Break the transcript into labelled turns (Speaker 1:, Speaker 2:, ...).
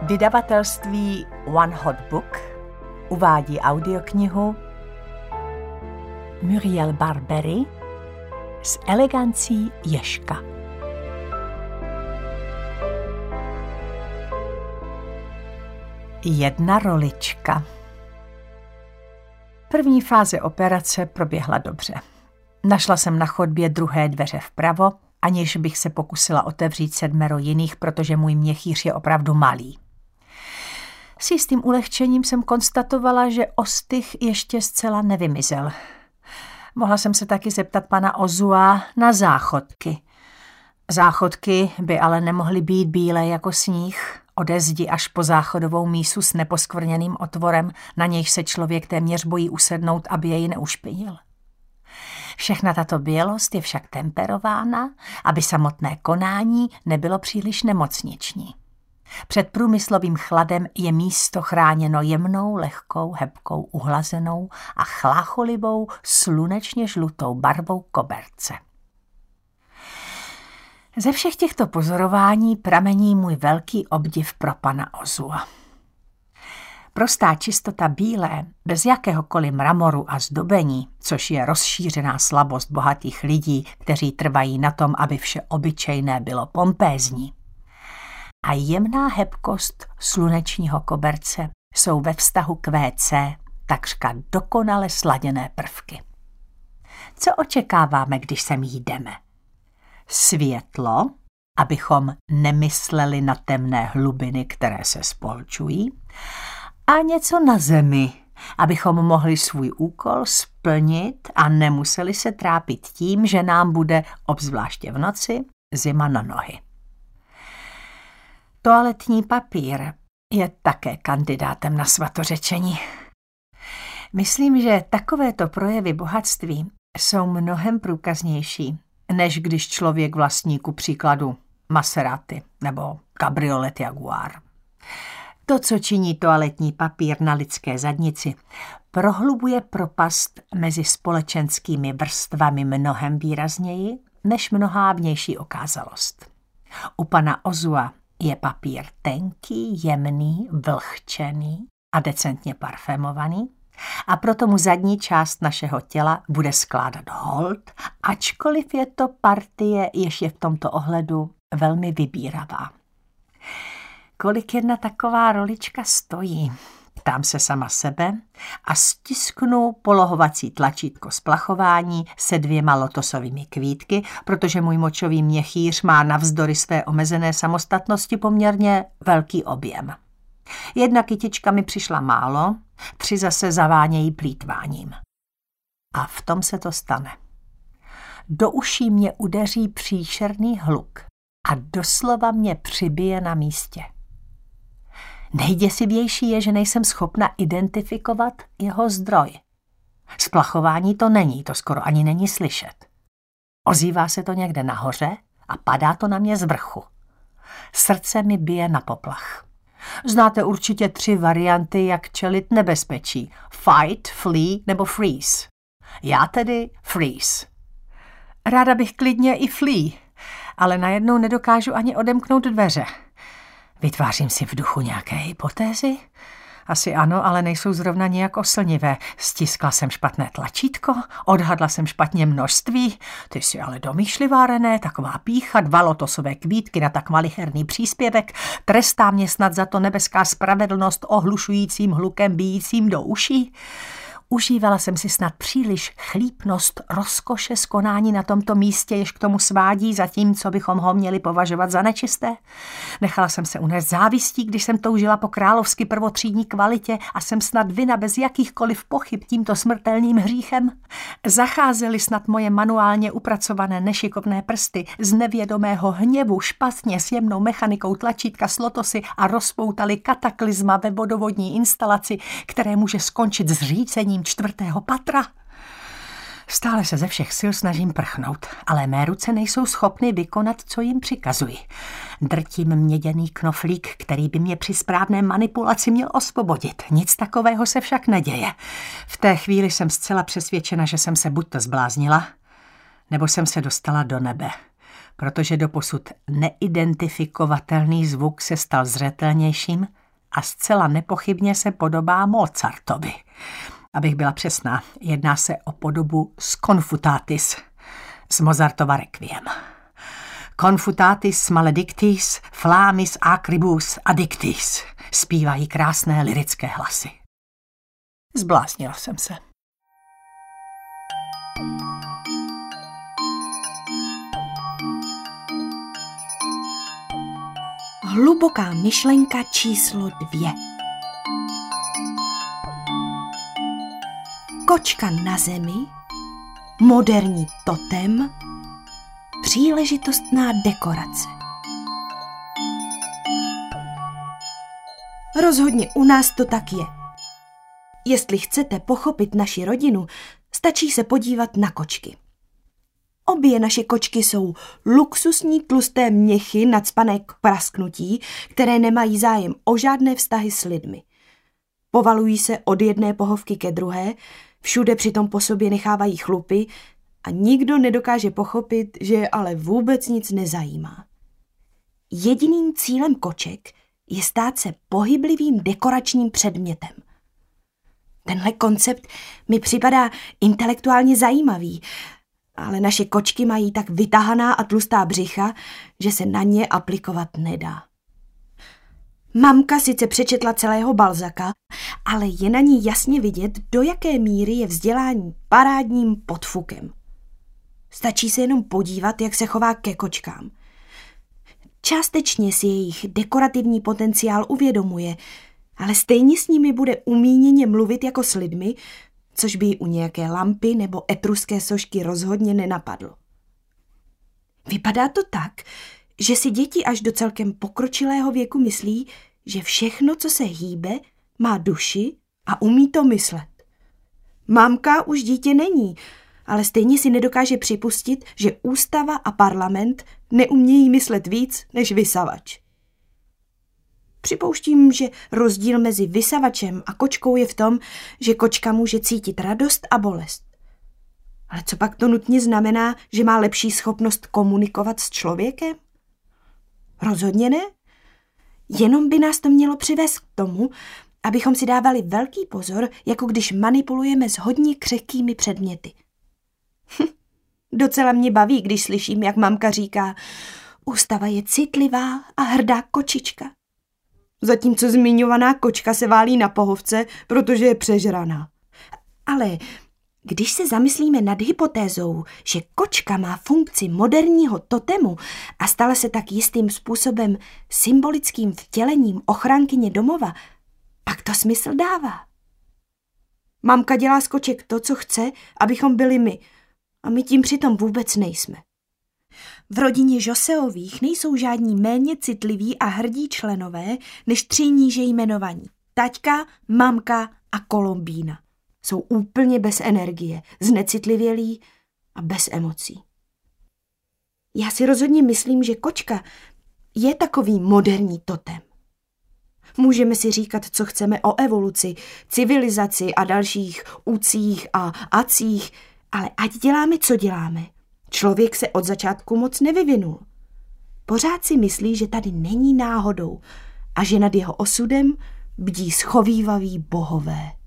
Speaker 1: Vydavatelství One Hot Book uvádí audioknihu Muriel Barbery s elegancí ježka. Jedna rolička. První fáze operace proběhla dobře. Našla jsem na chodbě druhé dveře vpravo, aniž bych se pokusila otevřít 7 jiných, protože můj měchýř je opravdu malý. S jistým ulehčením jsem konstatovala, že ostych ještě zcela nevymizel. Mohla jsem se taky zeptat pana Ozua na záchodky. Záchodky by ale nemohly být bílé jako sníh, ode zdi až po záchodovou mísu s neposkvrněným otvorem, na nějž se člověk téměř bojí usednout, aby jej neušpinil. Všechna tato bělost je však temperována, aby samotné konání nebylo příliš nemocniční. Před průmyslovým chladem je místo chráněno jemnou, lehkou, hebkou, uhlazenou a chlácholivou, slunečně žlutou barvou koberce. Ze všech těchto pozorování pramení můj velký obdiv pro pana Ozua. Prostá čistota bílé, bez jakéhokoliv mramoru a zdobení, což je rozšířená slabost bohatých lidí, kteří trvají na tom, aby vše obyčejné bylo pompézní, a jemná hebkost slunečního koberce jsou ve vztahu k WC takřka dokonale sladěné prvky. Co očekáváme, když sem jdeme? Světlo, abychom nemysleli na temné hlubiny, které se spolčují, a něco na zemi, abychom mohli svůj úkol splnit a nemuseli se trápit tím, že nám bude, obzvláště v noci, zima na nohy. Toaletní papír je také kandidátem na svatořečení. Myslím, že takovéto projevy bohatství jsou mnohem průkaznější, než když člověk vlastní ku příkladu Maserati nebo kabriolet Jaguar. To, co činí toaletní papír na lidské zadnici, prohlubuje propast mezi společenskými vrstvami mnohem výrazněji než mnohá vnější okázalost. U pana Ozua je papír tenký, jemný, vlhčený a decentně parfémovaný, a proto mu zadní část našeho těla bude skládat hold, ačkoliv je to partie, jež je v tomto ohledu velmi vybíravá. Kolik jedna taková rolička stojí? Ptám se sama sebe a stisknu polohovací tlačítko splachování se 2 lotosovými kvítky, protože můj močový měchýř má navzdory své omezené samostatnosti poměrně velký objem. 1 kytička mi přišla málo, 3 zase zavánějí plýtváním. A v tom se to stane. Do uší mě udeří příšerný hluk a doslova mě přibije na místě. Nejděsivější je, že nejsem schopna identifikovat jeho zdroj. Splachování to není, to skoro ani není slyšet. Ozývá se to někde nahoře a padá to na mě z vrchu. Srdce mi bije na poplach. Znáte určitě 3 varianty, jak čelit nebezpečí. Fight, flee nebo freeze. Já tedy freeze. Ráda bych klidně i flee, ale najednou nedokážu ani odemknout dveře. Vytvářím si v duchu nějaké hypotézy? Asi ano, ale nejsou zrovna nějak oslnivé. Stiskla jsem špatné tlačítko, odhadla jsem špatně množství. Ty jsi ale domýšlivá, René, taková pýcha, 2 lotosové kvítky na tak malicherný příspěvek. Trestá mě snad za to nebeská spravedlnost ohlušujícím hlukem bijícím do uší? Užívala jsem si snad příliš chlípnost rozkoše z konání na tomto místě, jež k tomu svádí, zatímco bychom ho měli považovat za nečisté? Nechala jsem se unést závistí, když jsem toužila po královsky prvotřídní kvalitě a jsem snad vina bez jakýchkoliv pochyb tímto smrtelným hříchem? Zacházely snad moje manuálně upracované nešikovné prsty z nevědomého hněvu špatně s jemnou mechanikou tlačítka s lotosy a rozpoutali kataklizma ve vodovodní instalaci, které může skončit zřícením 4. patra? Stále se ze všech sil snažím prchnout, ale mé ruce nejsou schopny vykonat, co jim přikazuji. Drtím měděný knoflík, který by mě při správné manipulaci měl osvobodit. Nic takového se však neděje. V té chvíli jsem zcela přesvědčena, že jsem se buďto zbláznila, nebo jsem se dostala do nebe, protože doposud neidentifikovatelný zvuk se stal zřetelnějším a zcela nepochybně se podobá Mozartovi. Abych byla přesná, jedná se o podobu z Confutatis, z Mozartova Requiem. Confutatis maledictis, flamis acribus addictis, zpívají krásné lyrické hlasy. Zbláznila jsem se.
Speaker 2: Hluboká myšlenka číslo 2. Kočka na zemi, moderní totem, příležitostná dekorace. Rozhodně u nás to tak je. Jestli chcete pochopit naši rodinu, stačí se podívat na kočky. Obě naše kočky jsou luxusní tlusté měchy nacpané k prasknutí, které nemají zájem o žádné vztahy s lidmi. Povalují se od jedné pohovky ke druhé, všude přitom po sobě nechávají chlupy a nikdo nedokáže pochopit, že je ale vůbec nic nezajímá. Jediným cílem koček je stát se pohyblivým dekoračním předmětem. Tenhle koncept mi připadá intelektuálně zajímavý, ale naše kočky mají tak vytahaná a tlustá břicha, že se na ně aplikovat nedá. Mamka sice přečetla celého Balzaka, ale je na ní jasně vidět, do jaké míry je vzdělání parádním podfukem. Stačí se jenom podívat, jak se chová ke kočkám. Částečně si jejich dekorativní potenciál uvědomuje, ale stejně s nimi bude umíněně mluvit jako s lidmi, což by u nějaké lampy nebo etruské sošky rozhodně nenapadlo. Vypadá to tak, že si děti až do celkem pokročilého věku myslí, že všechno, co se hýbe, má duši a umí to myslet. Mámka už dítě není, ale stejně si nedokáže připustit, že ústava a parlament neumějí myslet víc než vysavač. Připouštím, že rozdíl mezi vysavačem a kočkou je v tom, že kočka může cítit radost a bolest. Ale co pak to nutně znamená, že má lepší schopnost komunikovat s člověkem? Rozhodně ne. Jenom by nás to mělo přivést k tomu, abychom si dávali velký pozor, jako když manipulujeme s hodně křehkými předměty. Docela mě baví, když slyším, jak mamka říká, ústava je citlivá a hrdá kočička. Zatímco zmiňovaná kočka se válí na pohovce, protože je přežraná. Ale když se zamyslíme nad hypotézou, že kočka má funkci moderního totemu a stala se tak jistým způsobem symbolickým vtělením ochránkyně domova, pak to smysl dává. Mamka dělá z koček to, co chce, abychom byli my, a my tím přitom vůbec nejsme. V rodině Joseových nejsou žádní méně citliví a hrdí členové než 3 níže jmenovaní. Taťka, mamka a Kolombína. Jsou úplně bez energie, znecitlivělí a bez emocí. Já si rozhodně myslím, že kočka je takový moderní totem. Můžeme si říkat, co chceme o evoluci, civilizaci a dalších ucích a acích, ale ať děláme, co děláme. Člověk se od začátku moc nevyvinul. Pořád si myslí, že tady není náhodou a že nad jeho osudem bdí schovývaví bohové.